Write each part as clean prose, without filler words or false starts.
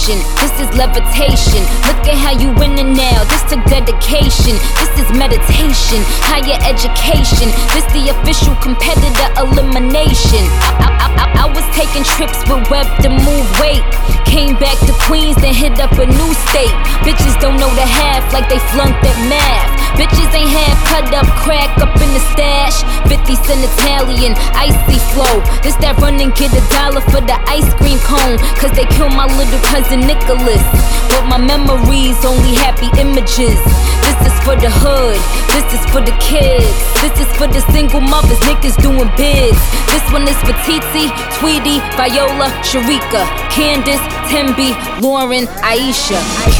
elevation. This is levitation. Look at how you winning now. This took dedication. This is meditation. Higher education. This the official competitor elimination. I was taking trips with Web to move weight. Came back to Queens, then hit up a new state. Bitches don't know the half like they flunked at math. Bitches ain't half cut up, crack up in the stash. 50 cent Italian, icy flow. This that run and get $1 for the ice cream cone. Cause they killed my little cousin Nicholas. But my memories only happy images. This is for the hood, this is for the kids. This is for the single mothers, niggas doing bids. This one is for Titi, Tweety, Viola, Sharika, Candace, Tembi, Lauren, Aisha.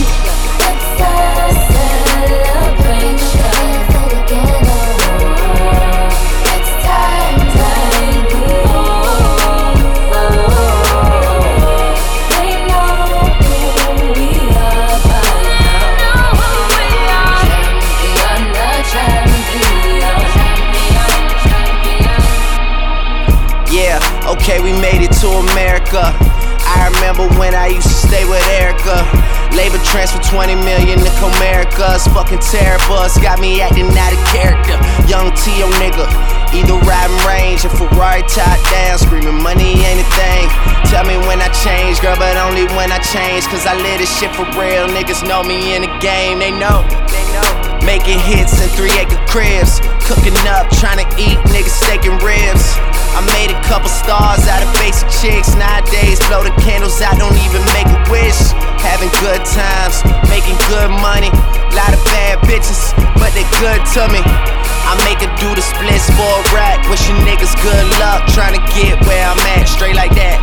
Okay, we made it to America. I remember when I used to stay with Erica. Labor transfer 20 million to Comerica's. Fucking terror bus got me acting out of character. Young T.O. nigga, either riding range or Ferrari top down, screaming money ain't a thing. Tell me when I change, girl, but only when I change. Cause I live this shit for real. Niggas know me in the game, they know. Making hits in 3-acre cribs. Cooking up, trying to eat, niggas steak and ribs. I made a couple stars out of basic chicks. Nowadays, blow the candles out, don't even make a wish. Having good times, making good money. Lot of bad bitches, but they good to me. I make her do the splits for a rack. Wish you niggas good luck, trying to get where I'm at. Straight like that.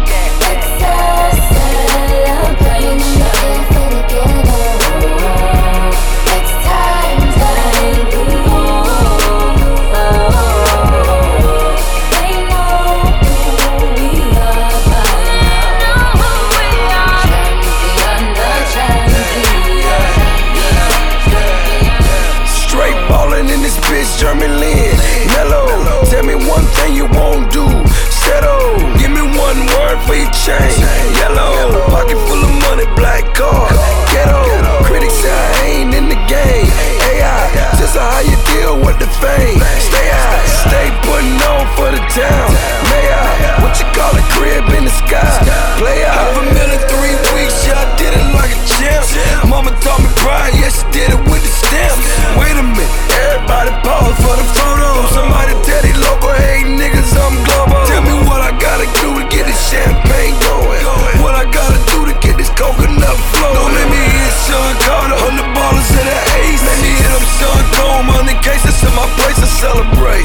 German Lynn, mellow. Tell me one thing you won't do. Settle. Give me one word for your chain. Yellow. Pocket full of money, black card. Ghetto. Critics say I ain't in the game. AI. Just how you deal with the fame. Stay out. Stay putting on for the town. May I? What you call a crib in the sky? Play out. Half a million 3 weeks. Yeah, I did it like a champ. Mama taught me pride. Yeah, she did it with the stamp. Wait a minute. Everybody pause for the photo. Somebody tell these local hating niggas I'm global. Tell me what I gotta do to get this champagne going. What I gotta do to get this coconut flowing. Don't let me hit Sean Carter on the ballers of the ace. Let me hit up Sean Coleman in case it's in my place to celebrate.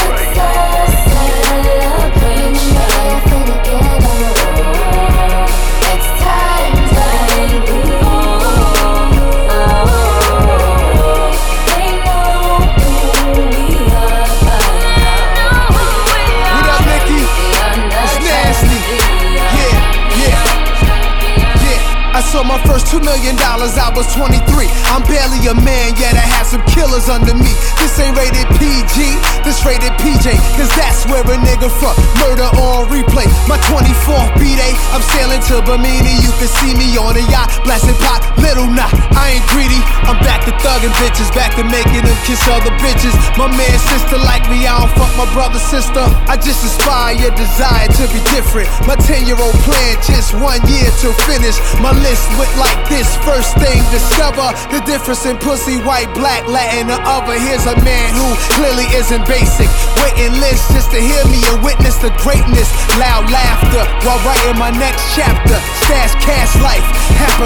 So my first $2 million, I was 23. I'm barely a man, yet I have some killers under me. This ain't rated PG, this rated PJ, cause that's where a nigga from. Murder on replay, my 24th B-Day. I'm sailing to Bermuda, you can see me on a yacht, blasting pot, little knot. I ain't greedy, I'm back to thugging bitches, back to making them kiss other bitches. My man, sister like me, I don't fuck my brother, sister. I just inspire your desire to be different. My 10-year-old plan, just 1 year to finish. My list went like this. First thing, discover the difference in pussy, white, black, Latin, or other. Here's a man who clearly isn't basic. Waiting list just to hear me and witness the greatness. Loud laughter while writing my next chapter. Stash cash life, half